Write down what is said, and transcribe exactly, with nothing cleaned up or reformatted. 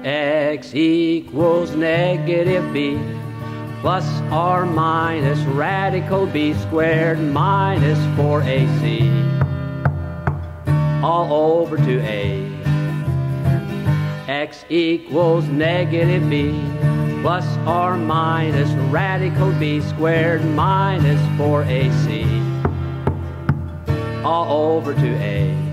X equals negative b plus or minus radical b squared minus four a c all over to a. X equals negative b plus or minus radical b squared minus four a c all over to a.